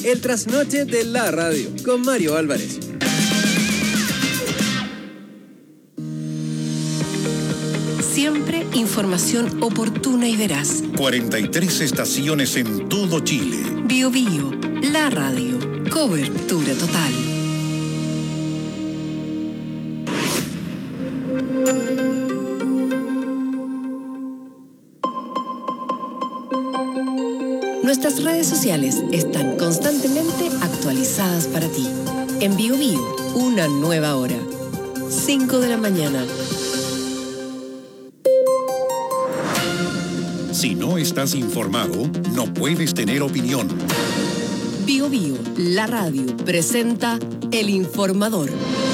el trasnoche de la radio, con Mario Álvarez. Siempre información oportuna y veraz. 43 estaciones en todo Chile. Bio Bio, la radio. Cobertura total. Nuestras redes sociales están constantemente actualizadas para ti. En Bio Bio, una nueva hora. 5 de la mañana. Si no estás informado, no puedes tener opinión. Bio Bio, la radio, presenta El Informador.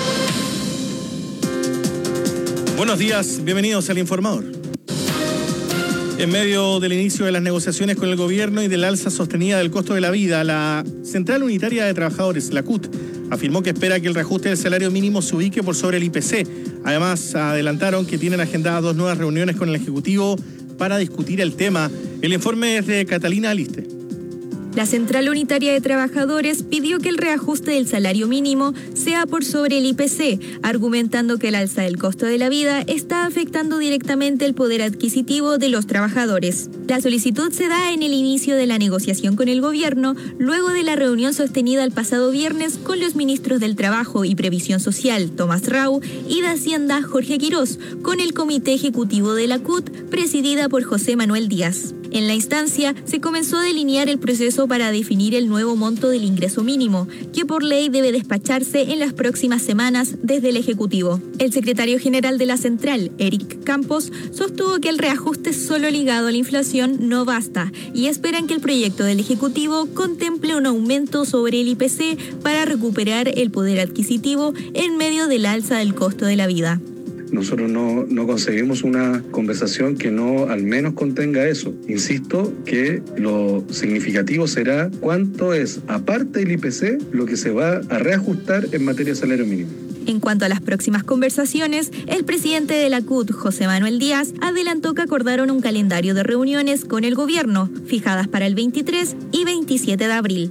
Buenos días, bienvenidos al Informador. En medio del inicio de las negociaciones con el gobierno y del alza sostenida del costo de la vida, la Central Unitaria de Trabajadores, la CUT, afirmó que espera que el reajuste del salario mínimo se ubique por sobre el IPC. Además, adelantaron que tienen agendadas 2 nuevas reuniones con el Ejecutivo para discutir el tema. El informe es de Catalina Aliste. La Central Unitaria de Trabajadores pidió que el reajuste del salario mínimo sea por sobre el IPC, argumentando que el alza del costo de la vida está afectando directamente el poder adquisitivo de los trabajadores. La solicitud se da en el inicio de la negociación con el gobierno, luego de la reunión sostenida el pasado viernes con los ministros del Trabajo y Previsión Social, Tomás Rau, y de Hacienda, Jorge Quirós, con el Comité Ejecutivo de la CUT, presidida por José Manuel Díaz. En la instancia, se comenzó a delinear el proceso para definir el nuevo monto del ingreso mínimo, que por ley debe despacharse en las próximas semanas desde el Ejecutivo. El secretario general de la Central, Eric Campos, sostuvo que el reajuste solo ligado a la inflación no basta y esperan que el proyecto del Ejecutivo contemple un aumento sobre el IPC para recuperar el poder adquisitivo en medio del alza del costo de la vida. Nosotros no conseguimos una conversación que no al menos contenga eso. Insisto que lo significativo será cuánto es, aparte del IPC, lo que se va a reajustar en materia de salario mínimo. En cuanto a las próximas conversaciones, el presidente de la CUT, José Manuel Díaz, adelantó que acordaron un calendario de reuniones con el gobierno, fijadas para el 23 y 27 de abril.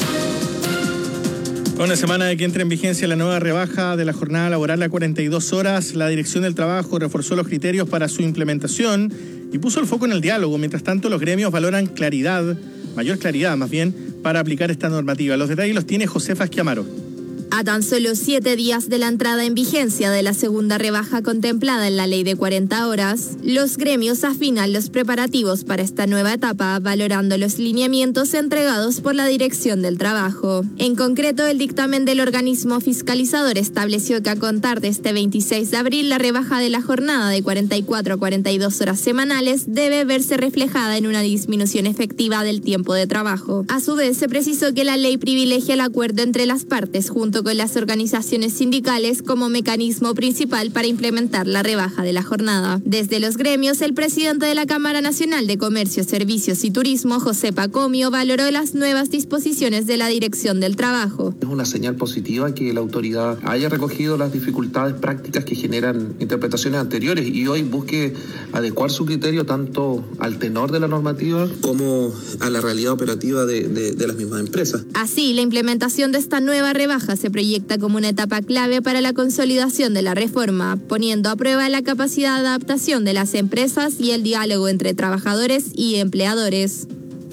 A una semana de que entre en vigencia la nueva rebaja de la jornada laboral a 42 horas, la Dirección del Trabajo reforzó los criterios para su implementación y puso el foco en el diálogo. Mientras tanto, los gremios valoran mayor claridad más bien, para aplicar esta normativa. Los detalles los tiene Josefa Esquiamaro. A tan solo 7 días de la entrada en vigencia de la segunda rebaja contemplada en la ley de 40 horas, los gremios afinan los preparativos para esta nueva etapa, valorando los lineamientos entregados por la Dirección del Trabajo. En concreto, el dictamen del organismo fiscalizador estableció que a contar de este 26 de abril, la rebaja de la jornada de 44 a 42 horas semanales debe verse reflejada en una disminución efectiva del tiempo de trabajo. A su vez, se precisó que la ley privilegia el acuerdo entre las partes junto con las organizaciones sindicales como mecanismo principal para implementar la rebaja de la jornada. Desde los gremios, el presidente de la Cámara Nacional de Comercio, Servicios y Turismo, José Pacomio, valoró las nuevas disposiciones de la Dirección del Trabajo. Es una señal positiva que la autoridad haya recogido las dificultades prácticas que generan interpretaciones anteriores y hoy busque adecuar su criterio tanto al tenor de la normativa como a la realidad operativa de las mismas empresas. Así, la implementación de esta nueva rebaja se proyecta como una etapa clave para la consolidación de la reforma, poniendo a prueba la capacidad de adaptación de las empresas y el diálogo entre trabajadores y empleadores.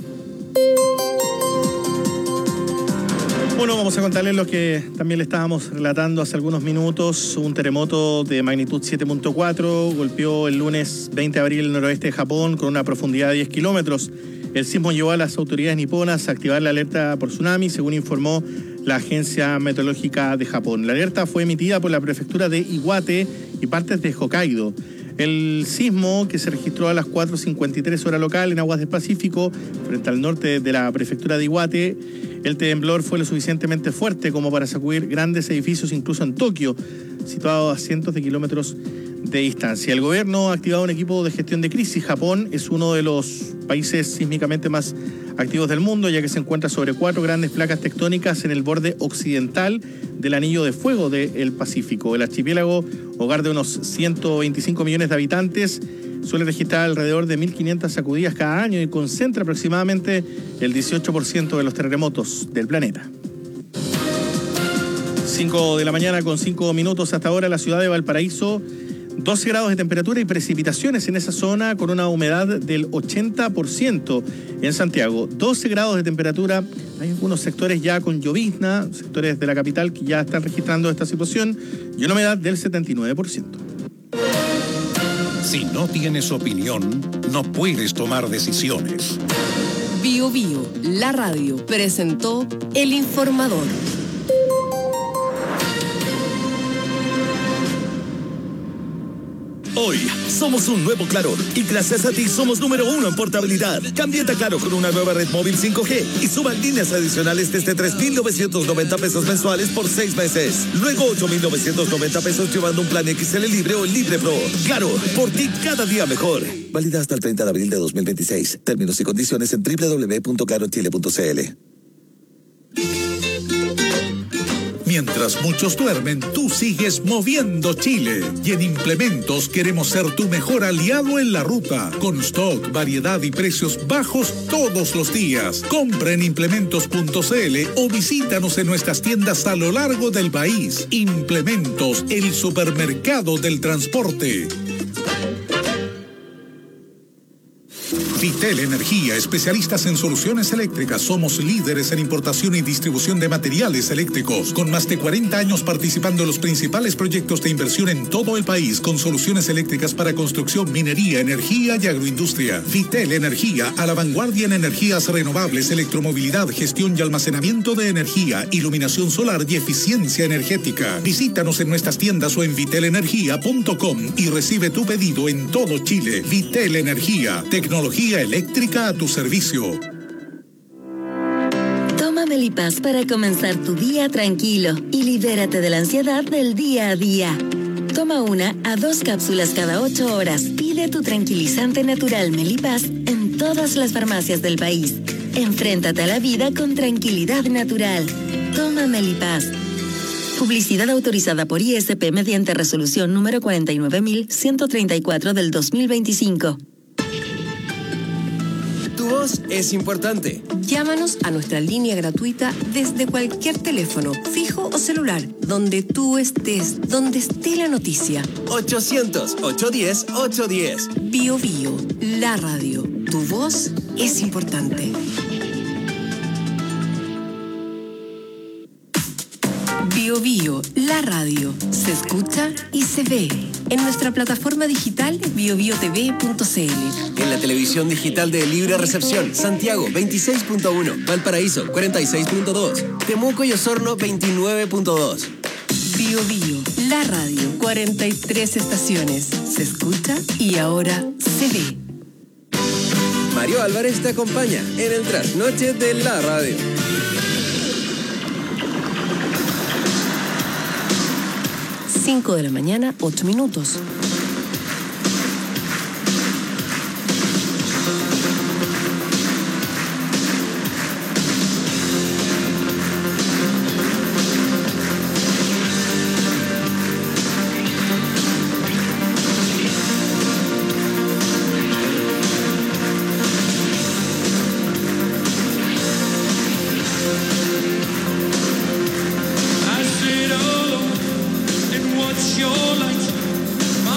Bueno, vamos a contarles lo que también le estábamos relatando hace algunos minutos. Un terremoto de magnitud 7.4 golpeó el lunes 20 de abril el noroeste de Japón con una profundidad de 10 kilómetros. El sismo llevó a las autoridades niponas a activar la alerta por tsunami, según informó la Agencia Meteorológica de Japón. La alerta fue emitida por la prefectura de Iwate y partes de Hokkaido. El sismo, que se registró a las 4:53 hora local en aguas del Pacífico, frente al norte de la prefectura de Iwate, el temblor fue lo suficientemente fuerte como para sacudir grandes edificios, incluso en Tokio, situados a cientos de kilómetros de distancia. El gobierno ha activado un equipo de gestión de crisis. Japón es uno de los países sísmicamente más activos del mundo, ya que se encuentra sobre 4 grandes placas tectónicas en el borde occidental del anillo de fuego del Pacífico. El archipiélago, hogar de unos 125 millones de habitantes, suele registrar alrededor de 1.500 sacudidas cada año y concentra aproximadamente el 18% de los terremotos del planeta. 5 de la mañana con 5 minutos hasta ahora, la ciudad de Valparaíso, 12 grados de temperatura y precipitaciones en esa zona con una humedad del 80%. En Santiago, 12 grados de temperatura. Hay algunos sectores ya con llovizna, sectores de la capital que ya están registrando esta situación y una humedad del 79%. Si no tienes opinión, no puedes tomar decisiones. Bio Bio, la radio, presentó El Informador. Hoy somos un nuevo Claro y gracias a ti somos número 1 en portabilidad. Cámbiate a Claro con una nueva red móvil 5G y suba líneas adicionales desde 3,990 pesos mensuales por 6 meses. Luego 8,990 pesos llevando un plan XL Libre o Libre Pro. Claro, por ti cada día mejor. Válida hasta el 30 de abril de 2026. Términos y condiciones en www.clarochile.cl. Mientras muchos duermen, tú sigues moviendo Chile. Y en Implementos queremos ser tu mejor aliado en la ruta. Con stock, variedad y precios bajos todos los días. Compra en implementos.cl o visítanos en nuestras tiendas a lo largo del país. Implementos, el supermercado del transporte. Vitel Energía, especialistas en soluciones eléctricas. Somos líderes en importación y distribución de materiales eléctricos. Con más de 40 años participando en los principales proyectos de inversión en todo el país, con soluciones eléctricas para construcción, minería, energía y agroindustria. Vitel Energía, a la vanguardia en energías renovables, electromovilidad, gestión y almacenamiento de energía, iluminación solar y eficiencia energética. Visítanos en nuestras tiendas o en vitelenergia.com y recibe tu pedido en todo Chile. Vitel Energía, tecnología eléctrica a tu servicio. Toma Melipaz para comenzar tu día tranquilo y libérate de la ansiedad del día a día. Toma 1 a 2 cápsulas cada 8 horas. Pide tu tranquilizante natural Melipaz en todas las farmacias del país. Enfréntate a la vida con tranquilidad natural. Toma Melipaz. Publicidad autorizada por ISP mediante resolución número 49.134 del 2025. Tu voz es importante. Llámanos a nuestra línea gratuita desde cualquier teléfono, fijo o celular, donde tú estés, donde esté la noticia. 800-810-810. Bio Bio, la radio. Tu voz es importante. Bio Bio, la radio. Se escucha y se ve. En nuestra plataforma digital biobiotv.cl. En la televisión digital de Libre Recepción, Santiago 26.1, Valparaíso 46.2, Temuco y Osorno 29.2. Bio Bio, la radio. 43 estaciones. Se escucha y ahora se ve. Mario Álvarez te acompaña en el trasnoche de la radio. 5 de la mañana, 8 minutos. Your light, my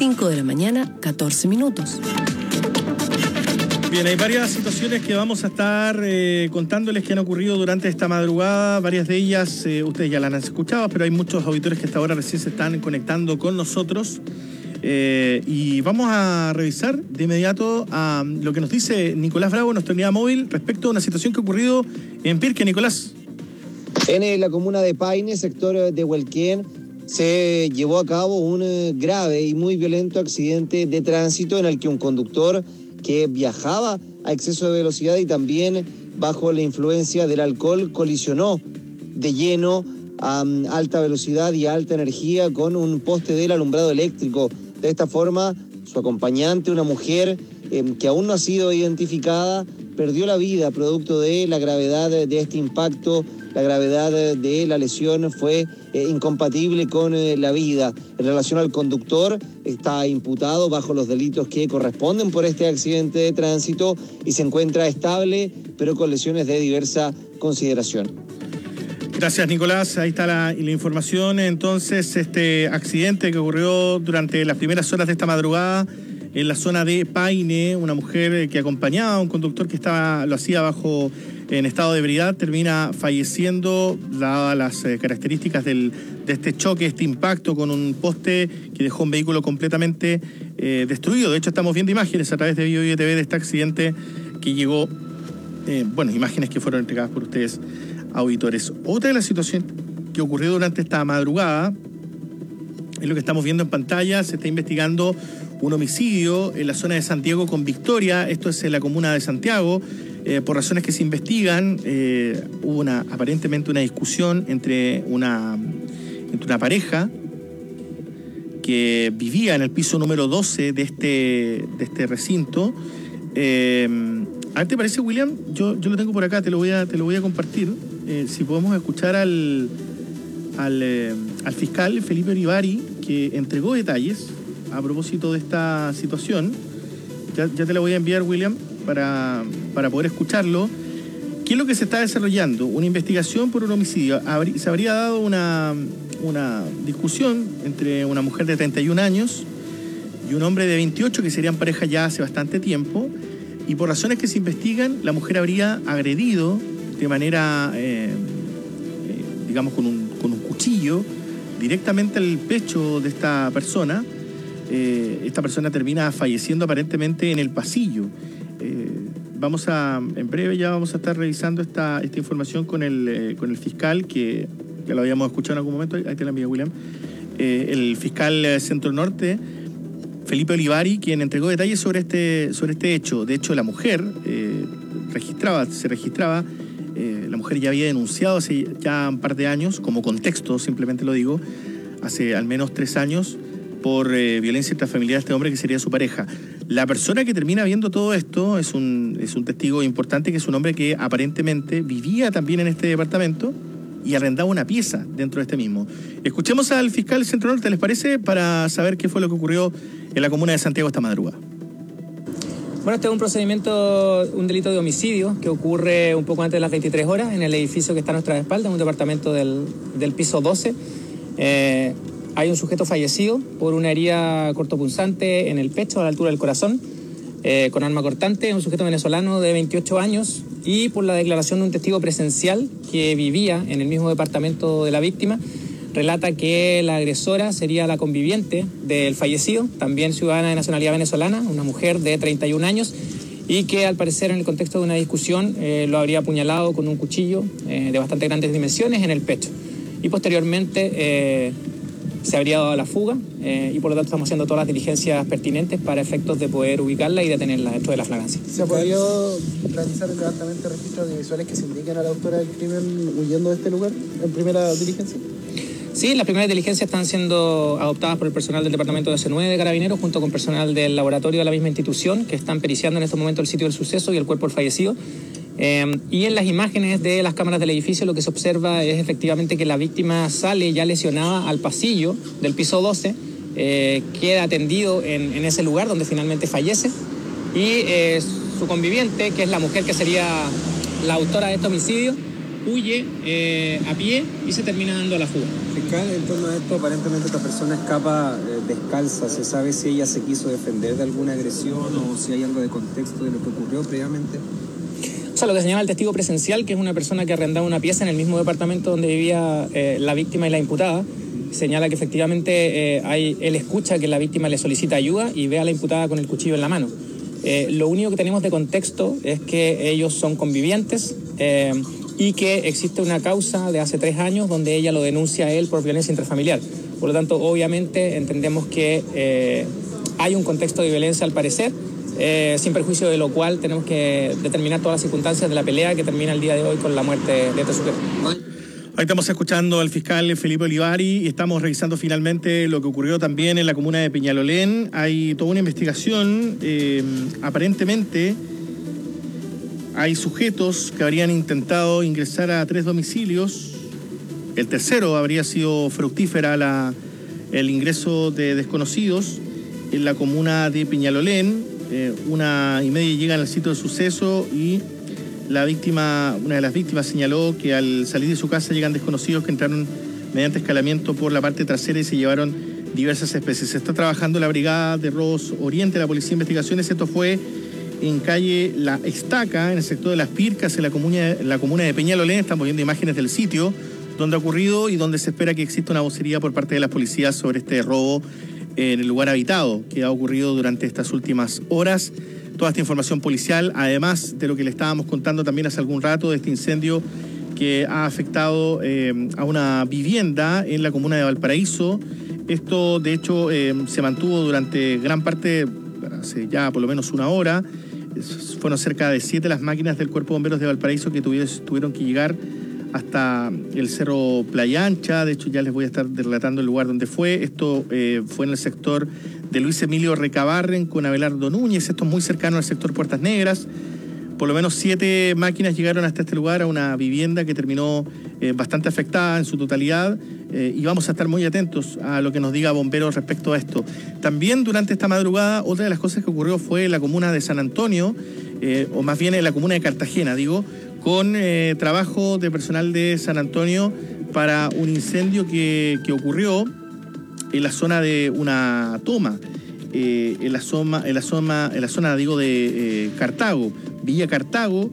5 de la mañana, 14 minutos. Bien, hay varias situaciones que vamos a estar contándoles que han ocurrido durante esta madrugada. Varias de ellas ustedes ya las han escuchado, pero hay muchos auditores que hasta ahora recién se están conectando con nosotros. Y vamos a revisar de inmediato a lo que nos dice Nicolás Bravo, nuestra unidad móvil, respecto a una situación que ha ocurrido en Pirque. Nicolás. En la comuna de Paine, sector de Huelquén, se llevó a cabo un grave y muy violento accidente de tránsito en el que un conductor que viajaba a exceso de velocidad y también bajo la influencia del alcohol colisionó de lleno a alta velocidad y alta energía con un poste del alumbrado eléctrico. De esta forma, su acompañante, una mujer que aún no ha sido identificada, perdió la vida producto de la gravedad de este impacto. La gravedad de la lesión fue incompatible con la vida. En relación al conductor, está imputado bajo los delitos que corresponden por este accidente de tránsito y se encuentra estable, pero con lesiones de diversa consideración. Gracias, Nicolás. Ahí está la información. Entonces, este accidente que ocurrió durante las primeras horas de esta madrugada en la zona de Paine, una mujer que acompañaba a un conductor que lo hacía en estado de ebriedad, termina falleciendo, dadas las características de este choque, este impacto con un poste que dejó un vehículo completamente destruido. De hecho, estamos viendo imágenes a través de BioBio TV de este accidente que llegó, imágenes que fueron entregadas por ustedes, auditores. Otra de las situaciones que ocurrió durante esta madrugada es lo que estamos viendo en pantalla. Se está investigando un homicidio en la zona de Santiago con Victoria. Esto es en la comuna de Santiago. Por razones que se investigan, hubo aparentemente una discusión entre una pareja que vivía en el piso número 12 de este recinto. ¿A ti te parece, William? Yo lo tengo por acá, te lo voy a compartir. Si podemos escuchar al fiscal Felipe Olivari, que entregó detalles a propósito de esta situación. Ya te la voy a enviar, William, para poder escucharlo. ¿Qué es lo que se está desarrollando? Una investigación por un homicidio. Se habría dado una discusión entre una mujer de 31 años y un hombre de 28 que serían pareja ya hace bastante tiempo, y por razones que se investigan, la mujer habría agredido de manera, con un cuchillo directamente al pecho de esta persona. Esta persona termina falleciendo aparentemente en el pasillo. En breve ya vamos a estar revisando esta información con el fiscal, que ya lo habíamos escuchado en algún momento. Ahí te la envío, William. El fiscal Centro Norte, Felipe Olivari, quien entregó detalles sobre este hecho. De hecho, la mujer se registraba. La mujer ya había denunciado hace ya un par de años, como contexto, simplemente lo digo, hace al menos 3 años, por violencia intrafamiliar a este hombre que sería su pareja. La persona que termina viendo todo esto es un testigo importante, que es un hombre que aparentemente vivía también en este departamento y arrendaba una pieza dentro de este mismo. Escuchemos al fiscal Centro Norte, ¿les parece?, para saber qué fue lo que ocurrió en la comuna de Santiago esta madrugada. Bueno, este es un procedimiento, un delito de homicidio que ocurre un poco antes de las 23 horas en el edificio que está a nuestra espalda, en un departamento del piso 12. Hay un sujeto fallecido por una herida cortopunzante en el pecho, a la altura del corazón, con arma cortante, un sujeto venezolano de 28 años, y por la declaración de un testigo presencial que vivía en el mismo departamento de la víctima, relata que la agresora sería la conviviente del fallecido, también ciudadana de nacionalidad venezolana, una mujer de 31 años, y que al parecer en el contexto de una discusión lo habría apuñalado con un cuchillo de bastante grandes dimensiones en el pecho. Y posteriormente se habría dado a la fuga y por lo tanto estamos haciendo todas las diligencias pertinentes para efectos de poder ubicarla y detenerla dentro de la flagrancia. ¿Se ha podido realizar el levantamiento de registros audiovisuales que se indiquen a la autora del crimen huyendo de este lugar en primera diligencia? Sí, las primeras diligencias están siendo adoptadas por el personal del Departamento de C9 de Carabineros junto con personal del laboratorio de la misma institución, que están periciando en este momento el sitio del suceso y el cuerpo del fallecido. Y en las imágenes de las cámaras del edificio lo que se observa es efectivamente que la víctima sale ya lesionada al pasillo del piso 12, queda atendido en ese lugar donde finalmente fallece, y su conviviente, que es la mujer que sería la autora de este homicidio, huye a pie y se termina dando a la fuga. Fiscal, en torno a esto, aparentemente esta persona escapa descalza. ¿Se sabe si ella se quiso defender de alguna agresión o si hay algo de contexto de lo que ocurrió previamente? O sea, lo que señala el testigo presencial, que es una persona que arrendaba una pieza en el mismo departamento donde vivía la víctima y la imputada, señala que efectivamente él escucha que la víctima le solicita ayuda y ve a la imputada con el cuchillo en la mano. Lo único que tenemos de contexto es que ellos son convivientes y que existe una causa de hace 3 años donde ella lo denuncia a él por violencia intrafamiliar. Por lo tanto, obviamente entendemos que hay un contexto de violencia al parecer, sin perjuicio de lo cual tenemos que determinar todas las circunstancias de la pelea que termina el día de hoy con la muerte de este sujeto. Hoy estamos escuchando al fiscal Felipe Olivari y estamos revisando finalmente lo que ocurrió también en la comuna de Peñalolén. Hay toda una investigación. Aparentemente hay sujetos que habrían intentado ingresar a 3 domicilios. El tercero habría sido fructífera el ingreso de desconocidos en la comuna de Peñalolén. 1:30 llegan al sitio del suceso y una de las víctimas señaló que al salir de su casa llegan desconocidos que entraron mediante escalamiento por la parte trasera y se llevaron diversas especies. Se está trabajando la Brigada de Robos Oriente, la Policía de Investigaciones. Esto fue en calle La Estaca, en el sector de Las Pircas, en la comuna de Peñalolén. Estamos viendo imágenes del sitio donde ha ocurrido y donde se espera que exista una vocería por parte de las policías sobre este robo en el lugar habitado que ha ocurrido durante estas últimas horas. Toda esta información policial, además de lo que le estábamos contando también hace algún rato de este incendio que ha afectado a una vivienda en la comuna de Valparaíso. Esto, de hecho, se mantuvo durante gran parte, hace ya por lo menos 1 hora. Fueron cerca de 7 las máquinas del Cuerpo de Bomberos de Valparaíso que tuvieron que llegar hasta el Cerro Playa Ancha. De hecho, ya les voy a estar relatando el lugar donde fue. Esto fue en el sector de Luis Emilio Recabarren con Abelardo Núñez. Esto es muy cercano al sector Puertas Negras. Por lo menos 7 máquinas llegaron hasta este lugar, a una vivienda que terminó bastante afectada en su totalidad. Y vamos a estar muy atentos a lo que nos diga Bomberos respecto a esto. También durante esta madrugada, otra de las cosas que ocurrió fue en la comuna de San Antonio, o más bien en la comuna de Cartagena, con trabajo de personal de San Antonio para un incendio que ocurrió en la zona de una toma, en la zona de Cartago, Villa Cartago,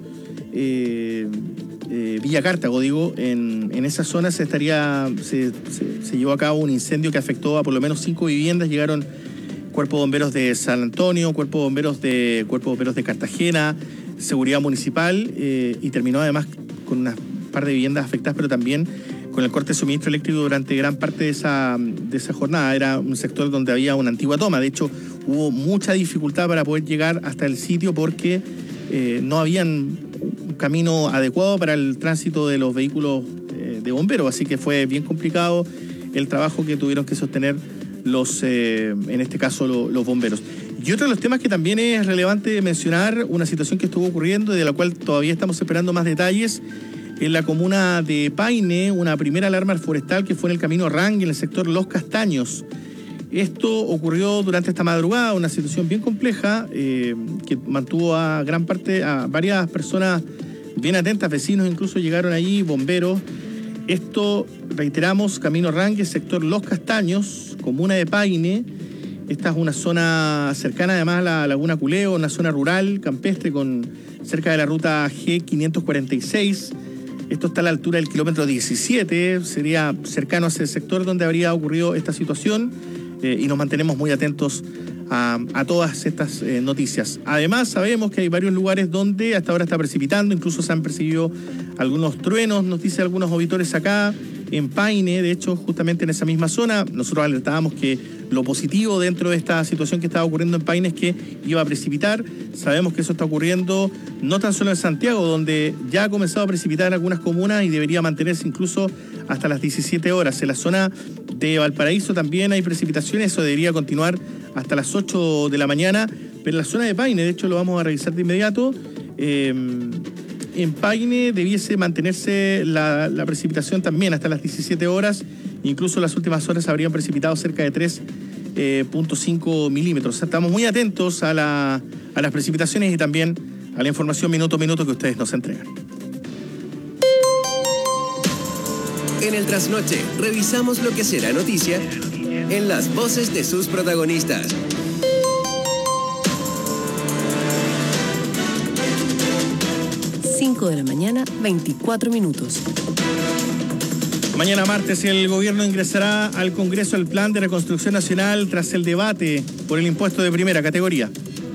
en esa zona se llevó a cabo un incendio que afectó a por lo menos 5 viviendas. Llegaron Cuerpo de Bomberos de San Antonio, Cuerpo de Bomberos de Cartagena, Seguridad Municipal, y terminó además con unas par de viviendas afectadas, pero también con el corte de suministro eléctrico durante gran parte de esa jornada. Era un sector donde había una antigua toma. De hecho, hubo mucha dificultad para poder llegar hasta el sitio porque no había un camino adecuado para el tránsito de los vehículos de bomberos. Así que fue bien complicado el trabajo que tuvieron que sostener en este caso los bomberos. Y otro de los temas que también es relevante mencionar, una situación que estuvo ocurriendo y de la cual todavía estamos esperando más detalles, en la comuna de Paine, una primera alarma forestal que fue en el camino Rang, en el sector Los Castaños. Esto ocurrió durante esta madrugada, una situación bien compleja que mantuvo a varias personas bien atentas, vecinos incluso llegaron allí, bomberos. Esto, reiteramos, camino Rang, sector Los Castaños, comuna de Paine. Esta es una zona cercana además a la Laguna Culeo, una zona rural, campestre, cerca de la ruta G546. Esto está a la altura del kilómetro 17, sería cercano a ese sector donde habría ocurrido esta situación, y nos mantenemos muy atentos a todas estas noticias. Además, sabemos que hay varios lugares donde hasta ahora está precipitando, incluso se han percibido algunos truenos, nos dicen algunos auditores acá, en Paine. De hecho, justamente en esa misma zona, nosotros alertábamos que lo positivo dentro de esta situación que estaba ocurriendo en Paine es que iba a precipitar. Sabemos que eso está ocurriendo no tan solo en Santiago, donde ya ha comenzado a precipitar en algunas comunas y debería mantenerse incluso hasta las 17 horas. En la zona de Valparaíso también hay precipitaciones, eso debería continuar hasta las 8 de la mañana, pero en la zona de Paine, de hecho lo vamos a revisar de inmediato, en Paine debiese mantenerse la precipitación también hasta las 17 horas, incluso en las últimas horas habrían precipitado cerca de 3.5 milímetros. O sea, estamos muy atentos a las precipitaciones y también a la información minuto a minuto que ustedes nos entregan. En el Trasnoche revisamos lo que será noticia en las voces de sus protagonistas. De la mañana, 24 minutos. Mañana martes el gobierno ingresará al Congreso el Plan de Reconstrucción Nacional tras el debate por el impuesto de primera categoría.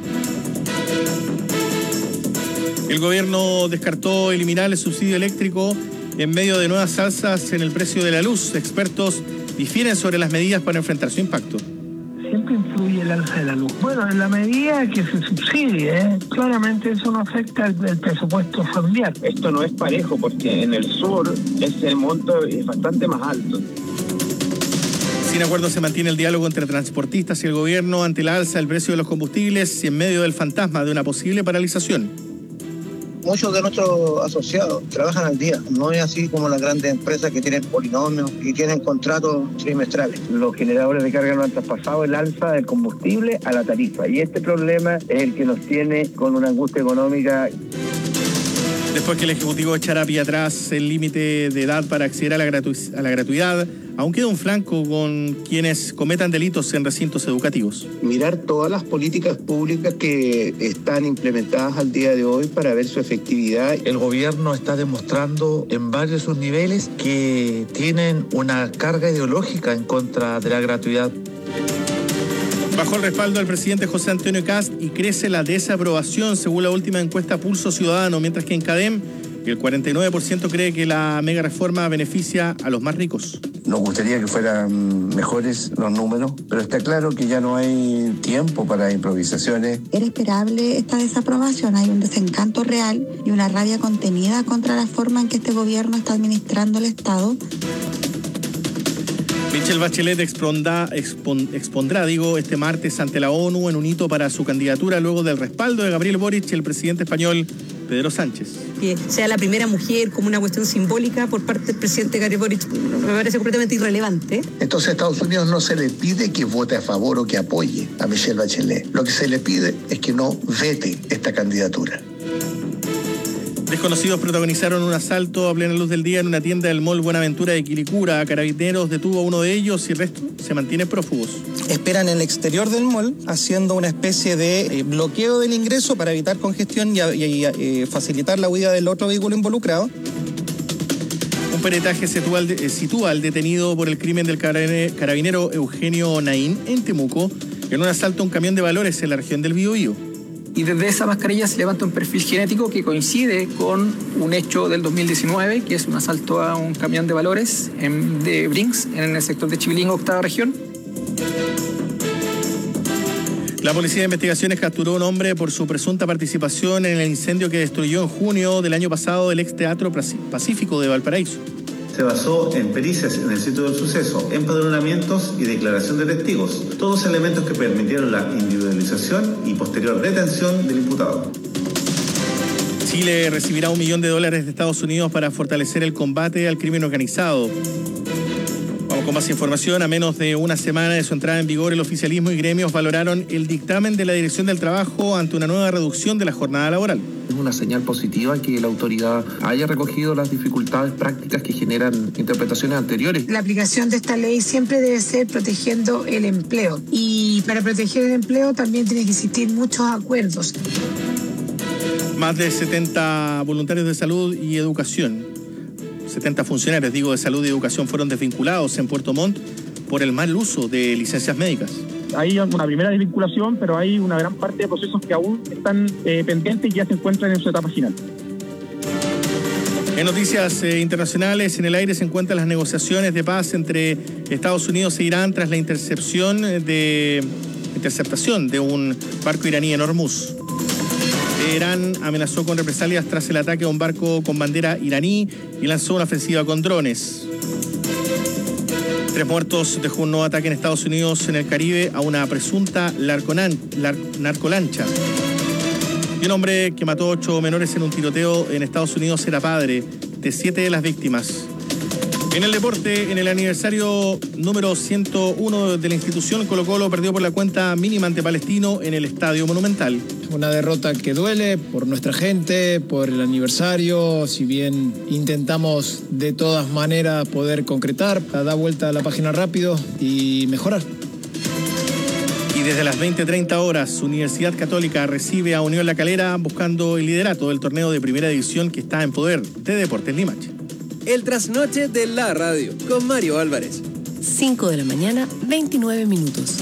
El gobierno descartó eliminar el subsidio eléctrico en medio de nuevas alzas en el precio de la luz. Expertos difieren sobre las medidas para enfrentar su impacto. Siempre influye el alza de la luz. Bueno, en la medida que se subsidie, claramente eso no afecta el presupuesto familiar. Esto no es parejo porque en el sur el monto es bastante más alto. Sin acuerdo se mantiene el diálogo entre transportistas y el gobierno ante la alza del precio de los combustibles y en medio del fantasma de una posible paralización. Muchos de nuestros asociados trabajan al día. No es así como las grandes empresas que tienen polinomios y tienen contratos trimestrales. Los generadores de carga no han traspasado el alza del combustible a la tarifa. Y este problema es el que nos tiene con una angustia económica. Después que el Ejecutivo echara pie atrás el límite de edad para acceder a la gratuidad, aún queda un flanco con quienes cometan delitos en recintos educativos. Mirar todas las políticas públicas que están implementadas al día de hoy para ver su efectividad. El gobierno está demostrando en varios de sus niveles que tienen una carga ideológica en contra de la gratuidad. Bajó el respaldo del presidente José Antonio Kast y crece la desaprobación según la última encuesta Pulso Ciudadano, mientras que en CADEM el 49% cree que la mega reforma beneficia a los más ricos. Nos gustaría que fueran mejores los números, pero está claro que ya no hay tiempo para improvisaciones. Era esperable esta desaprobación, hay un desencanto real y una rabia contenida contra la forma en que este gobierno está administrando el Estado. Michelle Bachelet expondrá este martes ante la ONU en un hito para su candidatura luego del respaldo de Gabriel Boric y el presidente español Pedro Sánchez. Que sea la primera mujer como una cuestión simbólica por parte del presidente Gabriel Boric me parece completamente irrelevante. Entonces a Estados Unidos no se le pide que vote a favor o que apoye a Michelle Bachelet. Lo que se le pide es que no vete esta candidatura. Desconocidos protagonizaron un asalto a plena luz del día en una tienda del mall Buenaventura de Quilicura. Carabineros detuvo a uno de ellos y el resto se mantienen prófugos. Esperan en el exterior del mall haciendo una especie de bloqueo del ingreso para evitar congestión y facilitar la huida del otro vehículo involucrado. Un peritaje sitúa al detenido por el crimen del carabinero Eugenio Naín en Temuco en un asalto a un camión de valores en la región del Biobío. Y desde esa mascarilla se levanta un perfil genético que coincide con un hecho del 2019, que es un asalto a un camión de valores de Brinks, en el sector de Chivilingo, octava región. La Policía de Investigaciones capturó a un hombre por su presunta participación en el incendio que destruyó en junio del año pasado el ex Teatro Pacífico de Valparaíso. Se basó en pericias en el sitio del suceso, empadronamientos y declaración de testigos, todos elementos que permitieron la individualización y posterior detención del imputado. Chile recibirá $1 millón de Estados Unidos para fortalecer el combate al crimen organizado. Vamos con más información. A menos de una semana de su entrada en vigor, el oficialismo y gremios valoraron el dictamen de la Dirección del Trabajo ante una nueva reducción de la jornada laboral. Es una señal positiva que la autoridad haya recogido las dificultades prácticas que generan interpretaciones anteriores. La aplicación de esta ley siempre debe ser protegiendo el empleo. Y para proteger el empleo también tiene que existir muchos acuerdos. Más de 70 voluntarios de salud y educación, 70 funcionarios, de salud y educación fueron desvinculados en Puerto Montt por el mal uso de licencias médicas. Hay una primera desvinculación, pero hay una gran parte de procesos que aún están pendientes y ya se encuentran en su etapa final. En noticias internacionales, en el aire se encuentran las negociaciones de paz entre Estados Unidos e Irán tras la interceptación de un barco iraní en Hormuz. Irán amenazó con represalias tras el ataque a un barco con bandera iraní y lanzó una ofensiva con drones. 3 muertos dejó un nuevo ataque en Estados Unidos en el Caribe a una presunta narcolancha. Y un hombre que mató 8 menores en un tiroteo en Estados Unidos era padre de 7 de las víctimas. En el deporte, en el aniversario número 101 de la institución, Colo-Colo perdió por la cuenta mínima ante Palestino en el Estadio Monumental. Una derrota que duele por nuestra gente, por el aniversario, si bien intentamos de todas maneras poder concretar, dar vuelta a la página rápido y mejorar. Y desde las 20:30 horas, Universidad Católica recibe a Unión La Calera buscando el liderato del torneo de primera división que está en poder de Deportes Limache. El trasnoche de la radio con Mario Álvarez. 5 de la mañana, 29 minutos.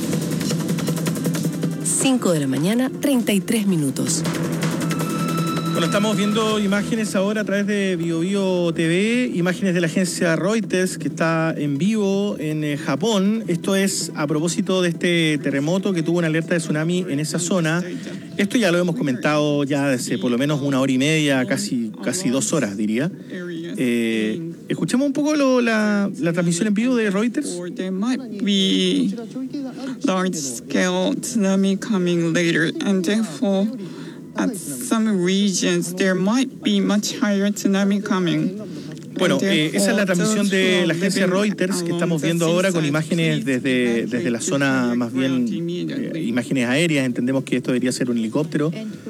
de la mañana, 33 minutos. Bueno, estamos viendo imágenes ahora a través de BioBio TV, imágenes de la agencia Reuters que está en vivo en Japón. Esto es a propósito de este terremoto que tuvo una alerta de tsunami en esa zona. Esto ya lo hemos comentado ya desde por lo menos 1 hora y media, casi 2 horas diría. Escuchemos un poco la transmisión en vivo de Reuters. There might be large-scale tsunami coming later, and therefore, at some regions, there might be much higher tsunami coming. Bueno, esa es la transmisión de la agencia Reuters que estamos viendo ahora con imágenes desde la zona, más bien imágenes aéreas. Entendemos que esto debería ser un helicóptero.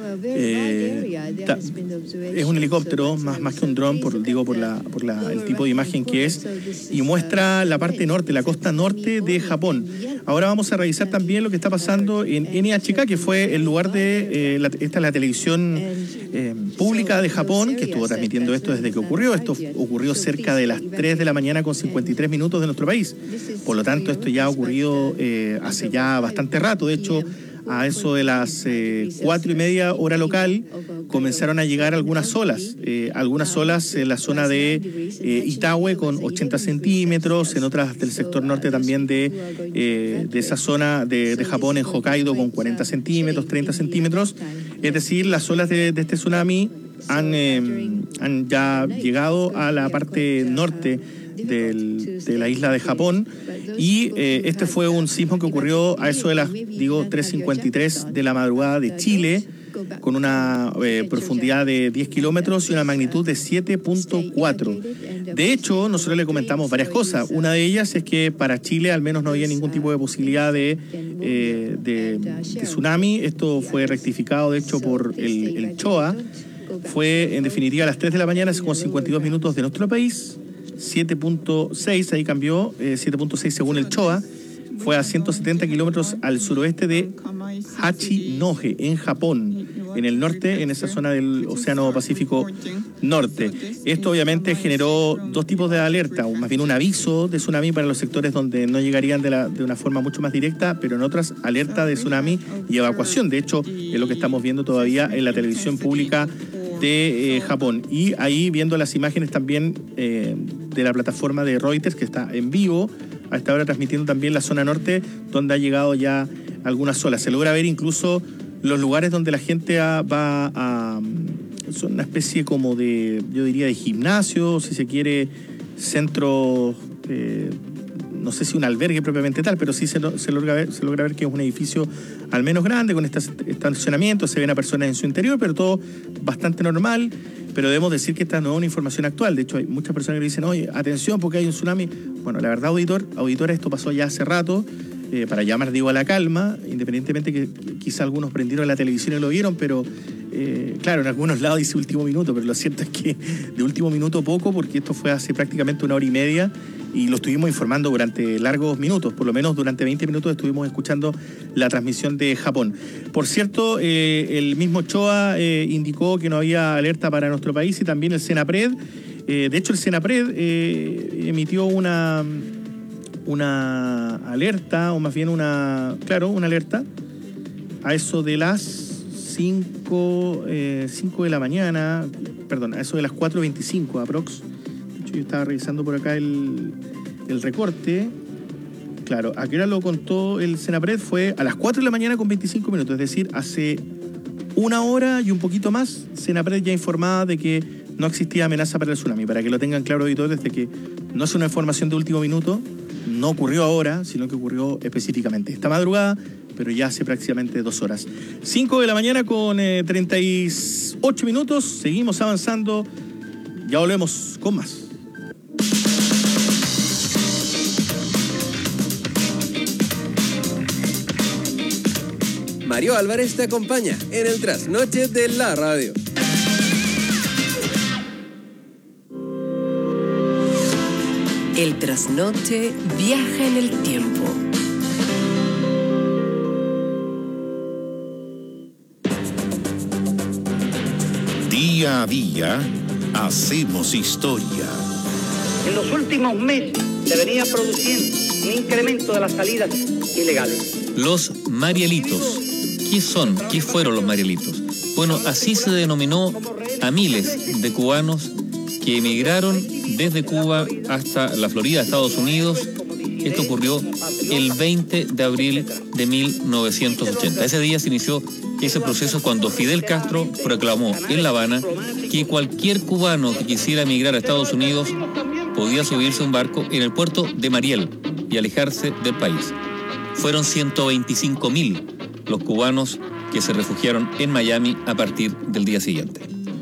Es un helicóptero más que un dron, por el tipo de imagen que es, y muestra la parte norte, la costa norte de Japón. Ahora vamos a revisar también lo que está pasando en NHK, que fue el lugar de esta es la televisión pública de Japón, que estuvo transmitiendo esto desde que ocurrió. Esto ocurrió cerca de las 3 de la mañana con 53 minutos de nuestro país. Por lo tanto, esto ya ha ocurrido hace ya bastante rato. De hecho, a eso de las 4:30 hora local, comenzaron a llegar algunas olas en la zona de Itaue con 80 centímetros, en otras del sector norte también de esa zona de Japón, en Hokkaido, con 40 centímetros, 30 centímetros. Es decir, las olas de este tsunami han ya llegado a la parte norte de la isla de Japón, y este fue un sismo que ocurrió a eso de las 3:53 de la madrugada de Chile, con una profundidad de 10 kilómetros y una magnitud de 7.4. De hecho, nosotros le comentamos varias cosas. Una de ellas es que para Chile al menos no había ningún tipo de posibilidad de tsunami. Esto fue rectificado, de hecho, por el CHOA. Fue, en definitiva, a las 3 de la mañana con 52 minutos de nuestro país. 7.6, ahí cambió, 7.6 según el CHOA. Fue a 170 kilómetros al suroeste de Hachinohe, en Japón, en el norte, en esa zona del Océano Pacífico Norte. Esto obviamente generó 2 tipos de alerta, o más bien un aviso de tsunami para los sectores donde no llegarían de una forma mucho más directa, pero en otras alerta de tsunami y evacuación. De hecho, es lo que estamos viendo todavía en la televisión pública de Japón. Y ahí viendo las imágenes también de la plataforma de Reuters, que está en vivo a esta hora, transmitiendo también la zona norte, donde ha llegado ya algunas olas. Se logra ver incluso los lugares donde la gente va a... Son una especie como de, yo diría, de gimnasio, si se quiere, centro... no sé si un albergue propiamente tal, pero sí se logra ver que es un edificio al menos grande, con estacionamiento, se ven a personas en su interior, pero todo bastante normal. Pero debemos decir que esta no es una información actual. De hecho, hay muchas personas que dicen, oye, atención porque hay un tsunami. Bueno, la verdad, auditora, esto pasó ya hace rato, para llamar, a la calma, independientemente que quizá algunos prendieron la televisión y lo vieron, pero claro, en algunos lados dice último minuto, pero lo cierto es que de último minuto poco, porque esto fue hace prácticamente 1 hora y media, y lo estuvimos informando durante largos minutos, por lo menos durante 20 minutos estuvimos escuchando la transmisión de Japón. Por cierto, el mismo CHOA indicó que no había alerta para nuestro país, y también el Senapred. De hecho, el Senapred emitió una alerta, o más bien una alerta, a eso de las 5 de la mañana, perdón, a eso de las 4:25 aprox. Yo estaba revisando por acá el recorte. Claro, ¿a qué hora lo contó el Senapred? Fue a las 4 de la mañana con 25 minutos, es decir, hace 1 hora y un poquito más. Senapred ya informaba de que no existía amenaza para el tsunami. Para que lo tengan claro, auditores, de que no es una información de último minuto, no ocurrió ahora, sino que ocurrió específicamente esta madrugada, pero ya hace prácticamente 2 horas. 5 de la mañana con 38 minutos, seguimos avanzando, ya volvemos con más. Mario Álvarez te acompaña en el Trasnoche de la Radio. El Trasnoche viaja en el tiempo. Día a día hacemos historia. En los últimos meses se venía produciendo un incremento de las salidas ilegales. Los Marielitos. ¿Qué son? ¿Qué fueron los Marielitos? Bueno, así se denominó a miles de cubanos que emigraron desde Cuba hasta la Florida, Estados Unidos. Esto ocurrió el 20 de abril de 1980. Ese día se inició ese proceso cuando Fidel Castro proclamó en La Habana que cualquier cubano que quisiera emigrar a Estados Unidos podía subirse a un barco en el puerto de Mariel y alejarse del país. Fueron 125.000 los cubanos que se refugiaron en Miami a partir del día siguiente.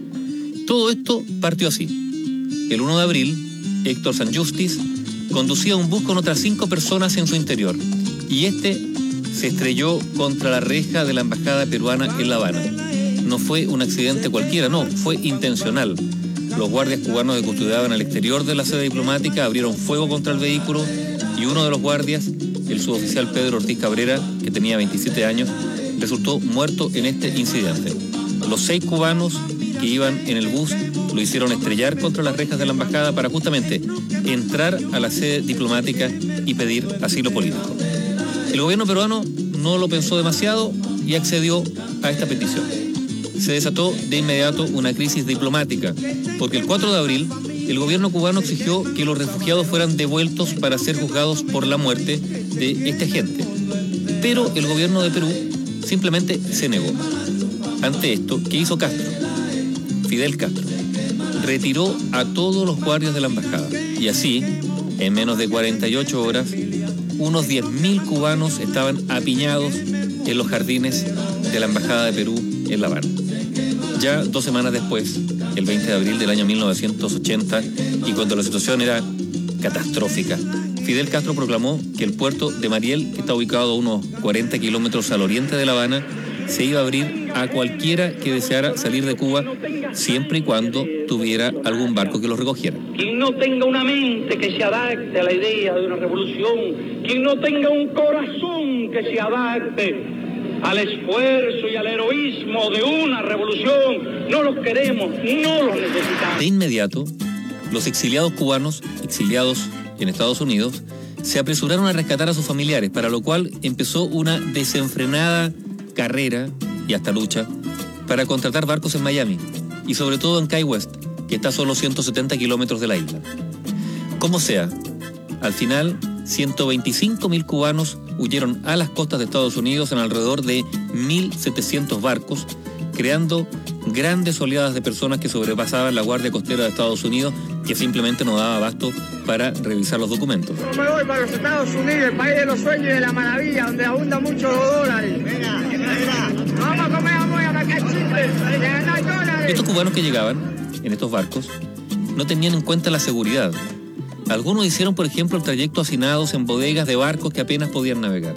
Todo esto partió así. El 1 de abril, Héctor Sanjustis conducía un bus con otras 5 personas en su interior y este se estrelló contra la reja de la embajada peruana en La Habana. No fue un accidente cualquiera, no, fue intencional. Los guardias cubanos que custodiaban al exterior de la sede diplomática abrieron fuego contra el vehículo y uno de los guardias, el suboficial Pedro Ortiz Cabrera, que tenía 27 años, resultó muerto en este incidente. Los 6 cubanos que iban en el bus lo hicieron estrellar contra las rejas de la embajada para justamente entrar a la sede diplomática y pedir asilo político. El gobierno peruano no lo pensó demasiado y accedió a esta petición. Se desató de inmediato una crisis diplomática, porque el 4 de abril el gobierno cubano exigió que los refugiados fueran devueltos para ser juzgados por la muerte de este agente. Pero el gobierno de Perú simplemente se negó. Ante esto, ¿qué hizo Castro? Fidel Castro retiró a todos los guardias de la embajada y así, en menos de 48 horas, unos 10.000 cubanos estaban apiñados en los jardines de la embajada de Perú en La Habana. Ya 2 semanas después, el 20 de abril del año 1980, y cuando la situación era catastrófica, Fidel Castro proclamó que el puerto de Mariel, que está ubicado a unos 40 kilómetros al oriente de La Habana, se iba a abrir a cualquiera que deseara salir de Cuba, siempre y cuando tuviera algún barco que los recogiera. Quien no tenga una mente que se adapte a la idea de una revolución, quien no tenga un corazón que se adapte al esfuerzo y al heroísmo de una revolución, no los queremos, no los necesitamos. De inmediato, los exiliados cubanos, exiliados en Estados Unidos, se apresuraron a rescatar a sus familiares, para lo cual empezó una desenfrenada carrera y hasta lucha para contratar barcos en Miami y sobre todo en Key West, que está a solo 170 kilómetros de la isla. Como sea, al final 125.000 cubanos huyeron a las costas de Estados Unidos en alrededor de 1.700 barcos, creando grandes oleadas de personas que sobrepasaban la Guardia Costera de Estados Unidos, que simplemente no daba abasto para revisar los documentos. Yo me voy para los Estados Unidos, el país de los sueños y de la maravilla, donde abundan mucho los dólares. Vamos a comer hamburguesas acá en Chile, de ganar dólares. Estos cubanos que llegaban en estos barcos no tenían en cuenta la seguridad. Algunos hicieron, por ejemplo, el trayecto hacinados en bodegas de barcos que apenas podían navegar.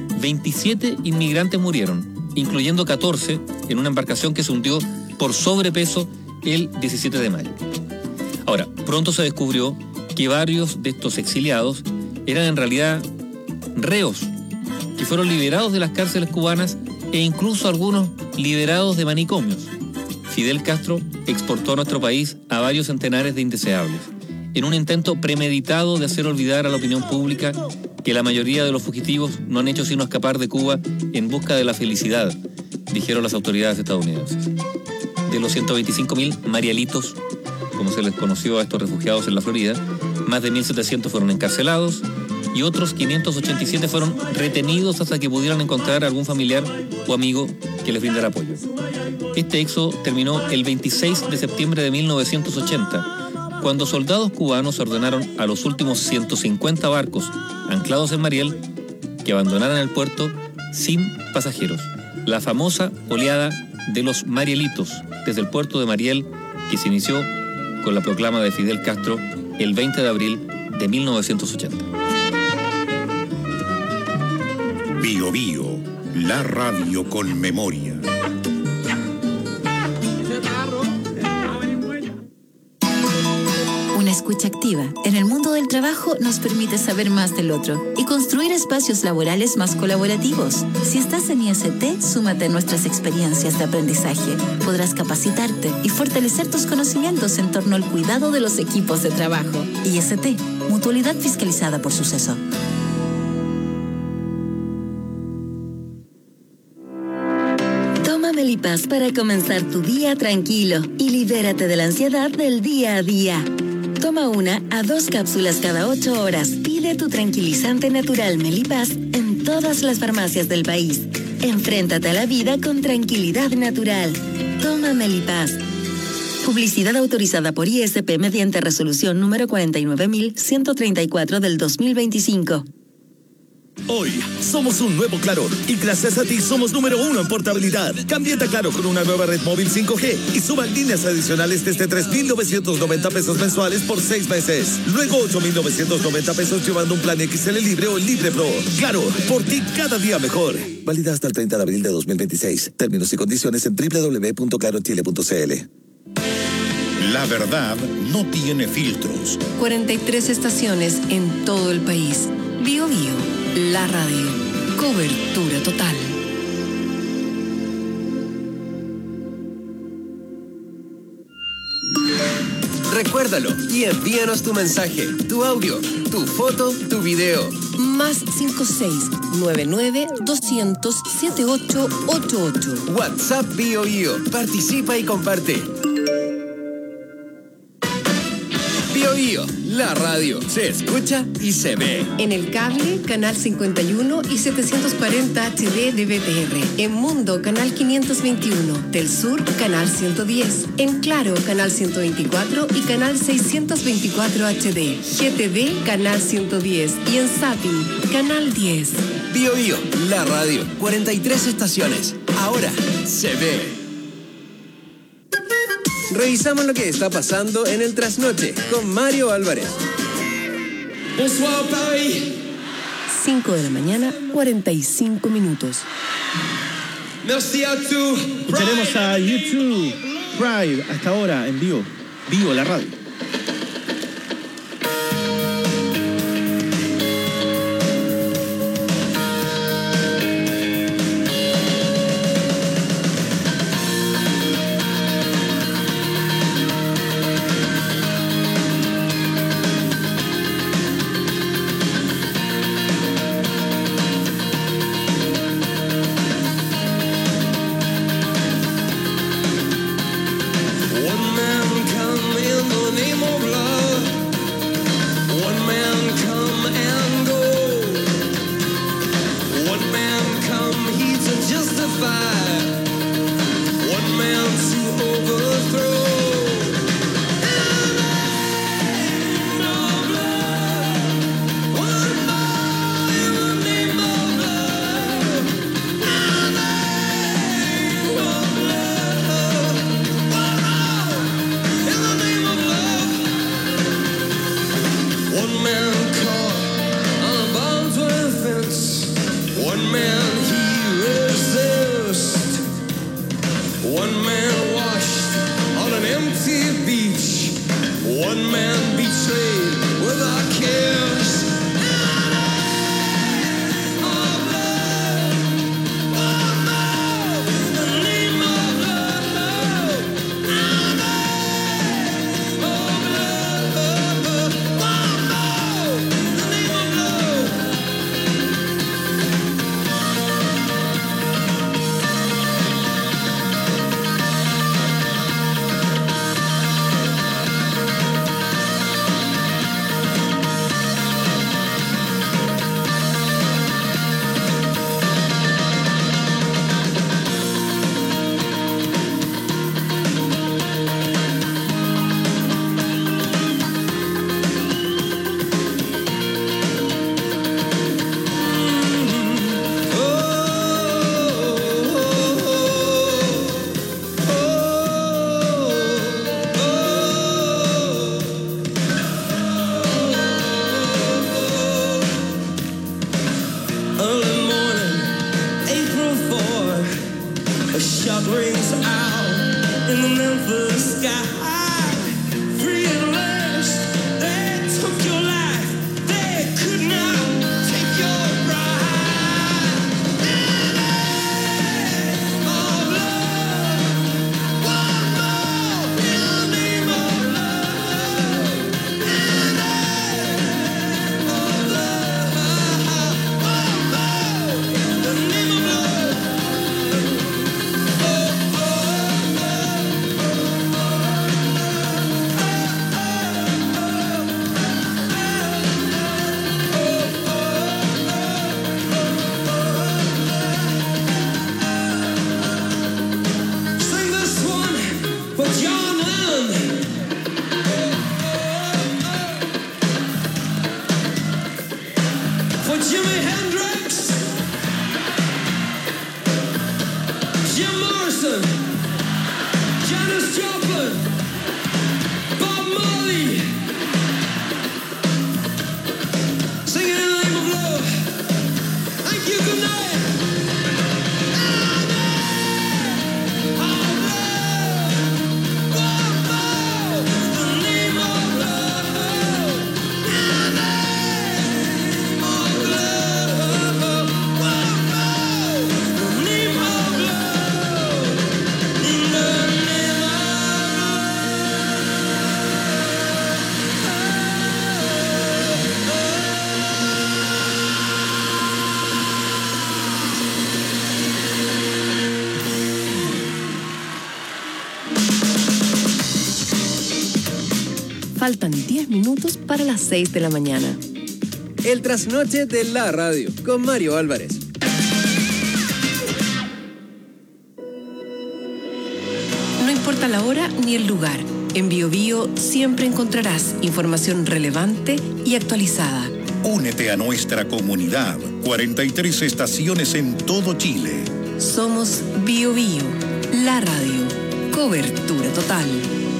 27 inmigrantes murieron, incluyendo 14 en una embarcación que se hundió por sobrepeso el 17 de mayo. Ahora, pronto se descubrió que varios de estos exiliados eran en realidad reos, que fueron liberados de las cárceles cubanas e incluso algunos liberados de manicomios. Fidel Castro exportó a nuestro país a varios centenares de indeseables, en un intento premeditado de hacer olvidar a la opinión pública que la mayoría de los fugitivos no han hecho sino escapar de Cuba en busca de la felicidad, dijeron las autoridades estadounidenses. De los 125.000 marielitos, como se les conoció a estos refugiados en la Florida, más de 1.700 fueron encarcelados y otros 587 fueron retenidos hasta que pudieran encontrar algún familiar o amigo que les brindara apoyo. Este éxodo terminó el 26 de septiembre de 1980, cuando soldados cubanos ordenaron a los últimos 150 barcos anclados en Mariel que abandonaran el puerto sin pasajeros. La famosa oleada de los Marielitos desde el puerto de Mariel, que se inició con la proclama de Fidel Castro el 20 de abril de 1980. Bío Bío, la radio con memoria. Una escucha activa en el mundo del trabajo nos permite saber más del otro y construir espacios laborales más colaborativos. Si estás en IST, súmate a nuestras experiencias de aprendizaje. Podrás capacitarte y fortalecer tus conocimientos en torno al cuidado de los equipos de trabajo. IST, Mutualidad Fiscalizada por Suceso. Melipaz para comenzar tu día tranquilo y libérate de la ansiedad del día a día. Toma 1 a 2 cápsulas cada 8 horas. Pide tu tranquilizante natural Melipaz en todas las farmacias del país. Enfréntate a la vida con tranquilidad natural. Toma Melipaz. Publicidad autorizada por ISP mediante resolución número 49.134 del 2025. Hoy somos un nuevo Claro y gracias a ti somos número 1 en portabilidad. Cámbiate a Claro con una nueva red móvil 5G y suban líneas adicionales desde 3.990 pesos mensuales por 6 meses. Luego 8.990 pesos llevando un plan XL Libre o Libre Pro. Claro, por ti cada día mejor. Válida hasta el 30 de abril de 2026. Términos y condiciones en www.clarochile.cl. La verdad no tiene filtros. 43 estaciones en todo el país. Bio Bio, la radio. Cobertura total. Recuérdalo y envíanos tu mensaje, tu audio, tu foto, tu video. Más 56-99-200-7888. WhatsApp Bio Bio. Participa y comparte. Bio Bio, la radio. Se escucha y se ve. En el cable, canal 51 y 740 HD de BTR. En Mundo, canal 521. Del Sur, canal 110. En Claro, canal 124 y canal 624 HD. GTV, canal 110. Y en Zapping, canal 10. Bio Bio, la radio. 43 estaciones. Ahora se ve. Revisamos lo que está pasando en el trasnoche con Mario Álvarez. Bonsoir, Paris. 5 de la mañana, 45 minutos. Merci a tous. Escucharemos a YouTube Pride hasta ahora en vivo. Vivo la radio. Faltan 10 minutos para las 6 de la mañana. El trasnoche de la radio con Mario Álvarez. No importa la hora ni el lugar, en BioBio siempre encontrarás información relevante y actualizada. Únete a nuestra comunidad. 43 estaciones en todo Chile. Somos BioBio, la radio. Cobertura total.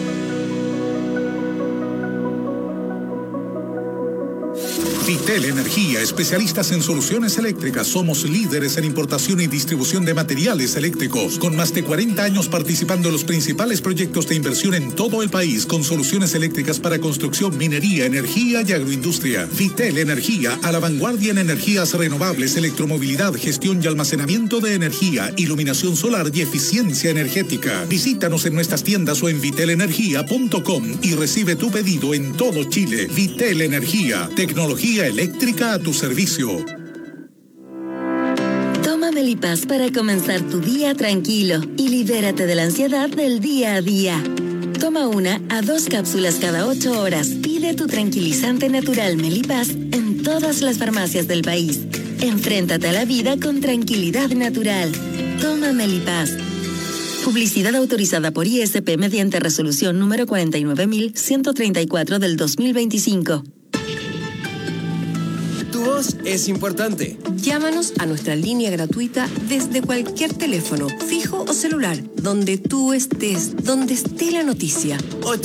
Vitel Energía, especialistas en soluciones eléctricas. Somos líderes en importación y distribución de materiales eléctricos, con más de 40 años participando en los principales proyectos de inversión en todo el país, con soluciones eléctricas para construcción, minería, energía y agroindustria. Vitel Energía, a la vanguardia en energías renovables, electromovilidad, gestión y almacenamiento de energía, iluminación solar y eficiencia energética. Visítanos en nuestras tiendas o en vitelenergia.com y recibe tu pedido en todo Chile. Vitel Energía, tecnología eléctrica a tu servicio. Toma Melipaz para comenzar tu día tranquilo y libérate de la ansiedad del día a día. Toma 1 a 2 cápsulas cada 8 horas. Pide tu tranquilizante natural Melipaz en todas las farmacias del país. Enfréntate a la vida con tranquilidad natural. Toma Melipaz. Publicidad autorizada por ISP mediante resolución número 49.134 del 2025. Tu voz es importante. Llámanos a nuestra línea gratuita desde cualquier teléfono, fijo o celular, donde tú estés, donde esté la noticia.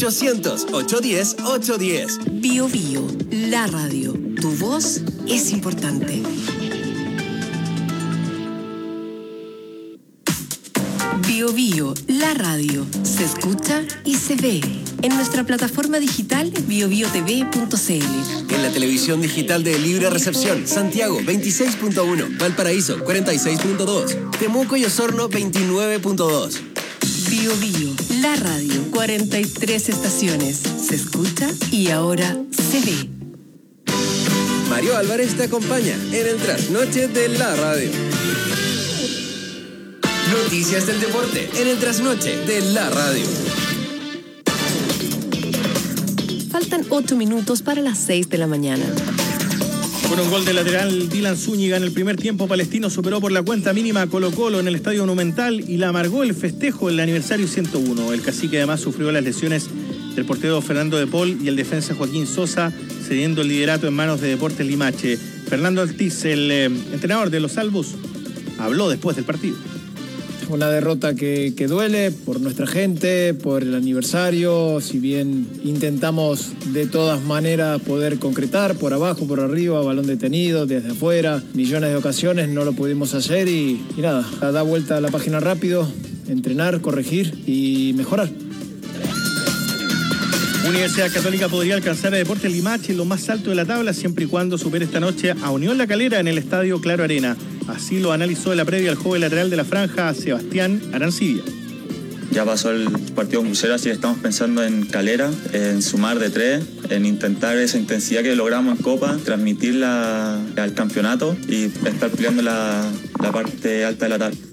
800-810-810. BioBio, la radio. Tu voz es importante. BioBio, la radio. Se escucha y se ve. En nuestra plataforma digital biobiotv.cl. En la televisión digital de libre recepción, Santiago 26.1, Valparaíso 46.2, Temuco y Osorno 29.2. BioBio, la radio, 43 estaciones. Se escucha y ahora se ve. Mario Álvarez te acompaña en el trasnoche de la radio. Noticias del deporte en el trasnoche de la radio. Faltan 8 minutos para las 6 de la mañana. Con un gol de lateral, Dylan Zúñiga en el primer tiempo, Palestino superó por la cuenta mínima a Colo-Colo en el Estadio Monumental y la amargó el festejo del aniversario 101. El cacique además sufrió las lesiones del portero Fernando de Paul y el defensa Joaquín Sosa, cediendo el liderato en manos de Deportes Limache. Fernando Ortiz, el entrenador de los Albos, habló después del partido. Una derrota que duele por nuestra gente, por el aniversario, si bien intentamos de todas maneras poder concretar, por abajo, por arriba, balón detenido, desde afuera, millones de ocasiones, no lo pudimos hacer y nada, da vuelta a la página rápido, entrenar, corregir y mejorar. Universidad Católica podría alcanzar a Deportes Limache en lo más alto de la tabla siempre y cuando supere esta noche a Unión La Calera en el Estadio Claro Arena. Así lo analizó en la previa el joven lateral de la franja, Sebastián Arancibia. Ya pasó el partido con Crucero, así que estamos pensando en Calera, en sumar de 3, en intentar esa intensidad que logramos en Copa, transmitirla al campeonato y estar peleando la parte alta de la tabla.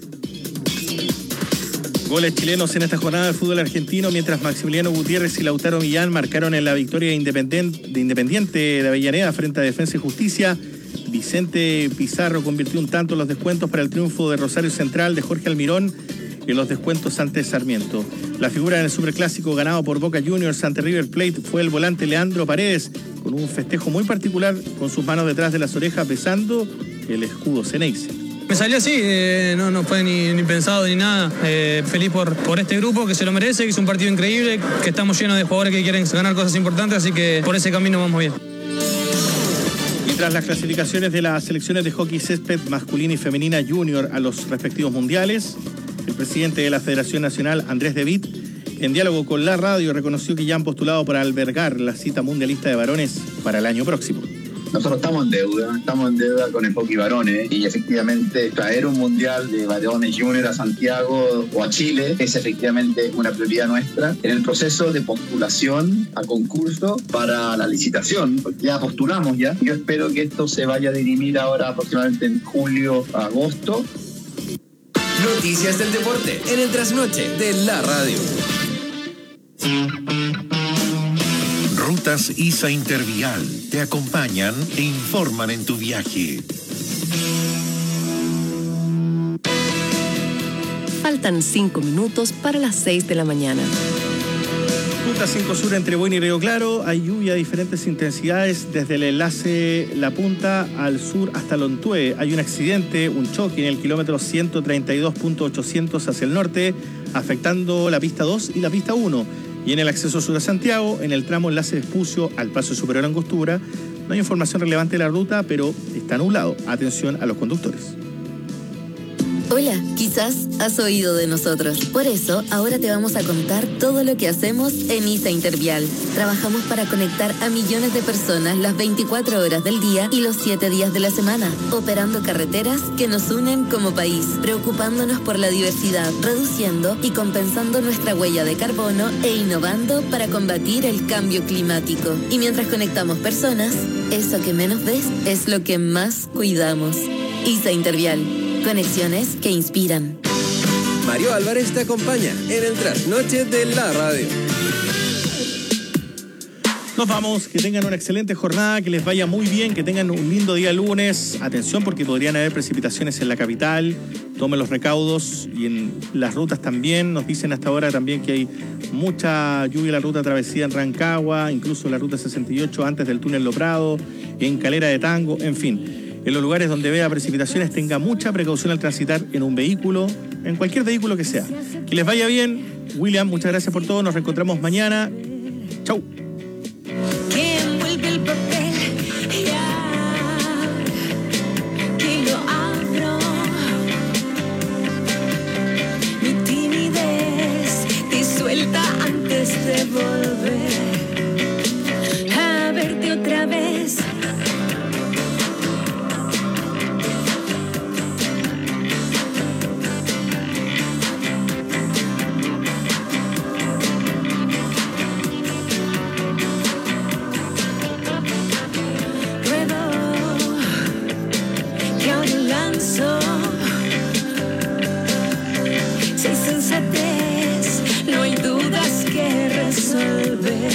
Goles chilenos en esta jornada del fútbol argentino, mientras Maximiliano Gutiérrez y Lautaro Millán marcaron en la victoria de Independiente de Avellaneda frente a Defensa y Justicia. Vicente Pizarro convirtió un tanto en los descuentos para el triunfo de Rosario Central de Jorge Almirón en los descuentos ante Sarmiento. La figura en el superclásico ganado por Boca Juniors ante River Plate fue el volante Leandro Paredes, con un festejo muy particular con sus manos detrás de las orejas besando el escudo Ceneice. Me salió así, no fue ni pensado ni nada. Feliz por este grupo que se lo merece, que es un partido increíble, que estamos llenos de jugadores que quieren ganar cosas importantes, así que por ese camino vamos bien. Y tras las clasificaciones de las selecciones de hockey césped masculina y femenina junior a los respectivos mundiales, el presidente de la Federación Nacional, Andrés De Witt, en diálogo con la radio, reconoció que ya han postulado para albergar la cita mundialista de varones para el año próximo. Nosotros estamos en deuda con el hockey varones y efectivamente traer un mundial de varones junior a Santiago o a Chile es efectivamente una prioridad nuestra en el proceso de postulación a concurso para la licitación, porque ya postulamos ya. Yo espero que esto se vaya a dirimir ahora aproximadamente en julio, agosto. Noticias del deporte en el trasnoche de la radio. Rutas ISA Intervial te acompañan e informan en tu viaje. Faltan 5 minutos para las 6 de la mañana. Ruta 5 Sur entre Buin y Río Claro. Hay lluvia de diferentes intensidades desde el enlace La Punta al sur hasta Lontué. Hay un accidente, un choque en el kilómetro 132.800 hacia el norte, afectando la pista 2 y la pista 1. Y en el acceso sur a Santiago, en el tramo enlace Vespucio al Paso Superior Angostura, no hay información relevante de la ruta, pero está nublado. Atención a los conductores. Hola, quizás has oído de nosotros. Por eso, ahora te vamos a contar todo lo que hacemos en ISA Intervial. Trabajamos para conectar a millones de personas las 24 horas del día y los 7 días de la semana, operando carreteras que nos unen como país, preocupándonos por la diversidad, reduciendo y compensando nuestra huella de carbono e innovando para combatir el cambio climático. Y mientras conectamos personas, eso que menos ves es lo que más cuidamos. ISA Intervial. Conexiones que inspiran. Mario Álvarez te acompaña en el trasnoche de la radio. Nos vamos, que tengan una excelente jornada, que les vaya muy bien, que tengan un lindo día lunes. Atención porque podrían haber precipitaciones en la capital, tomen los recaudos y en las rutas también. Nos dicen hasta ahora también que hay mucha lluvia en la ruta travesía en Rancagua, incluso la ruta 68 antes del túnel Lo Prado, en Calera de Tango, en fin. En los lugares donde vea precipitaciones, tenga mucha precaución al transitar en un vehículo, en cualquier vehículo que sea. Que les vaya bien. William, muchas gracias por todo. Nos reencontramos mañana. Chau. Que envuelve el papel, ya que lo abro. Mi timidez disuelta antes de volver a verte otra vez. Si hay sensatez, no hay dudas que resolver.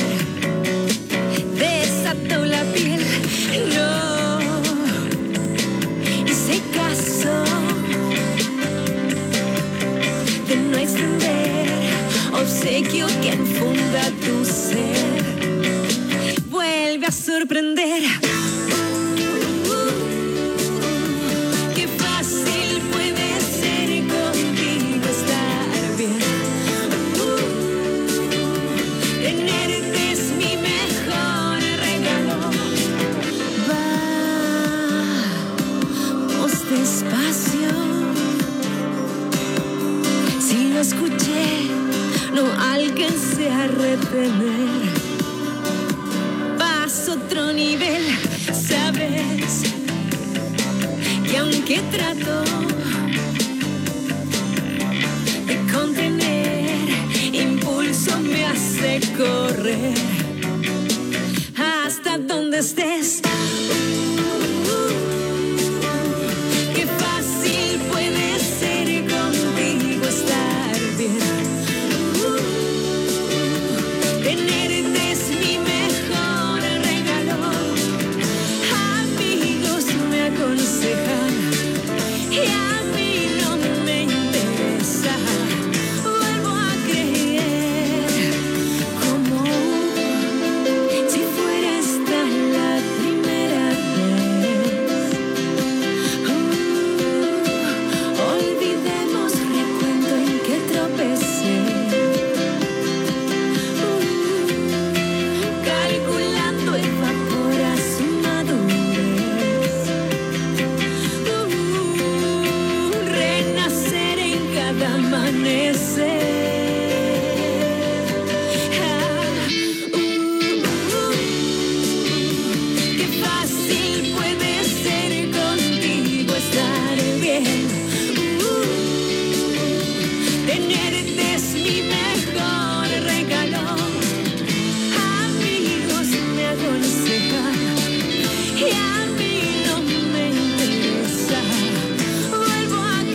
Desato la piel, no hice caso de no extender obsequio que enfunda tu ser. Vuelve a sorprender. Escuché, no alcancé a retener. Paso otro nivel, sabes que aunque trato de contener, impulso me hace correr hasta donde estés.